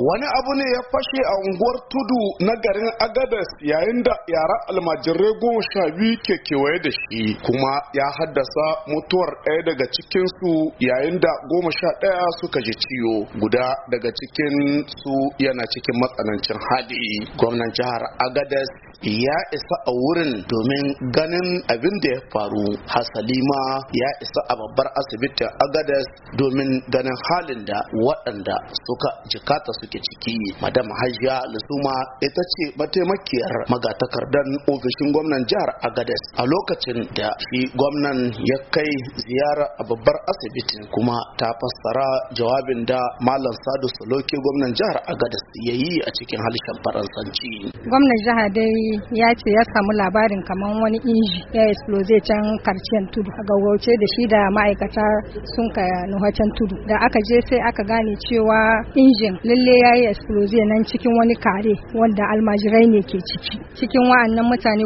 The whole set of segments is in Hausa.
Wani abu ne ya fashe a unguwar Tudu na garin Agadas yayin da yara almajirai 12 ke kewaye da shi, kuma ya haddasa mutuwar ɗaya daga cikinsu yayin da 11 suka ji ciwo. Guda daga cikin su yana cikin matsanancin hali. Gwamnan jihar Agadas ya isa a wurin domin ganin abin da ya faru. Hasalima ya isa a babbar asibitin Agadas domin ganin halin da waɗanda suka jikata suke ciki. Madam Hajiya Lusuma ita ce mataimakiyar magatakardan ofishin gwamnan jihar Agadez a lokacin da shi gwamnan ya kai ziyara a babbar asibitin, kuma ta fassara jawabin da Malam Sadu Soloke gwamnan jihar Agadez ya yi a cikin harshen Faransanci. Gwamnan jihar dai ya ce ya samu labarin kamar wani inji ya explode can karciyar Tudu, a gaugauce da shi da ma'aikata sun ka nuhacen Tudu. Da aka je sai aka gane cewa injin lalle ya yi explode nan cikin wani kare wanda almajirai ne ke ciki. Cikin wa'annan mutane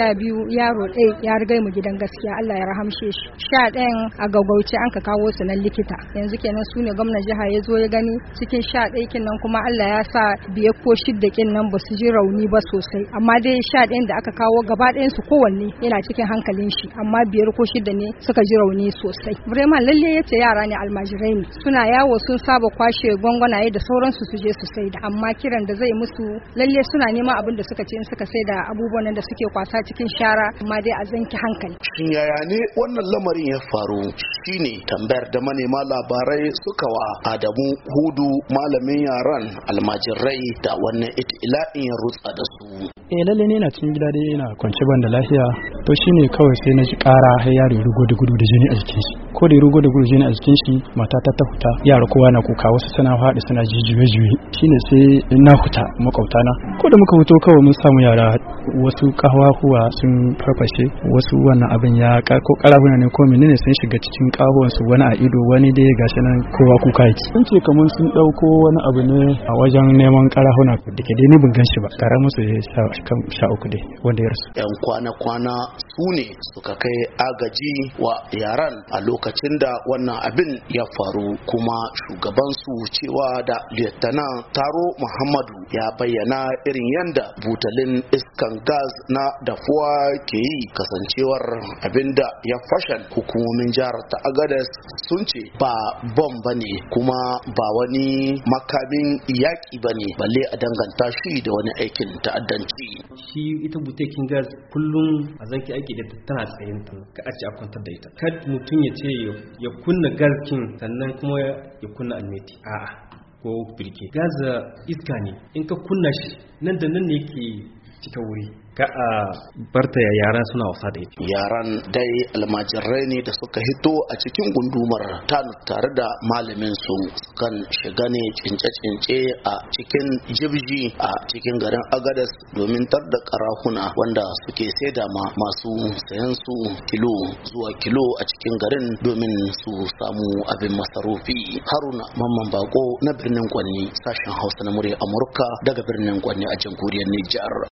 12 yaro ɗaya ya riga mu gidan gaskiya, Allah ya rahamshe shi. 11 a gaugauce an ka kawo su nan likita. Yanzu kenan su ne gwamnan jiha ya zo ya gani cikin 11 kin nan, kuma Allah ya sa 5 ko 6 kin nan ba su ji rauni ba sosai, amma dai 11 da aka kawo gaba ɗayan su kowanne yana cikin hankalin shi, amma 5 ko 6 ne suka ji rauni sosai. Vraiment lalle yace yara ne almajirai ne, suna yawo sun saba kwashe gwangwanaye da sauransu su je su saida, amma kiran da zai musu lalle suna neman abin da suka ce in suka saida abubuwan da suke kwasa cikin shara, amma dai a zanki hankali. Shin yaya ne wannan lamarin ya faru? Shine tambayar da manema labarai suka wa Adamu Hudu, malamin yaran almajirai da wannan itila'in ya rutsa da su. Lalle ne na cikin gida dai yana kwance ban da lafiya, to shine kawai sai na ji ƙara har yaro ya rugo da gudu da jini a jikin shi. Ko da ya rugo da gudu jini a jikin shi, matata ta fita, yara kowa na kuka, wasu suna faɗi suna jijiye-jiye. Shine sai na fita makwabtana. Ko da muka fito kawai mun samu yara wasu kahuwa sun farfashe, wasu wannan abin ya ko karabuna ne ko menene sun shiga cikin kahuwan su, wani a ido, wani dai gashi nan kowa kuka yake. Sun ce kamar sun dauko wani abu ne a wajen neman karahuna da ke dai ni ban ganshi ba. Tare musu ya sha uku dai wanda ya rasu. Yan kwana su ne suka kai agaji wa yaran a lokacin da wannan abin ya faru, kuma shugaban su cewa da Lieutenant Taro Muhammadu ya bayyana irin yanda butalin iskan gas na dafuwa ke yi, kasancewar abinda ya fashan. Hukumomin jihar ta Agadez sun ce ba bom bane, kuma ba wani makamin yaki bane, balle a danganta shi da wani aikin ta'addanci. Shi ita butekin gas kullum a zanki aiki da tana tsayin ta, ka a ce a kwantar da ita. Kad mutum ya ce ya kunna gaskin sannan kuma ya kunna almeti, a'a, ko birke. Gas iska ne, in ka kunna shi nan da nan ne yake cika wuri, ka a barta yara suna wasa da ita. Yaran dai almajirai ne da suka hito a cikin gundumar Tanu tare da malamin su, kan shiga ne cince-cince a cikin jibji a cikin garin Agadez domin tar da karahuna wanda suke saida ma masu sayan su kilo zuwa kilo a cikin garin domin su samu abin masarufi. Haruna Mamman Bako na birnin Kwanni, sashen Hausa na murya Amurka daga birnin Kwanni a jamhuriyar Nijar.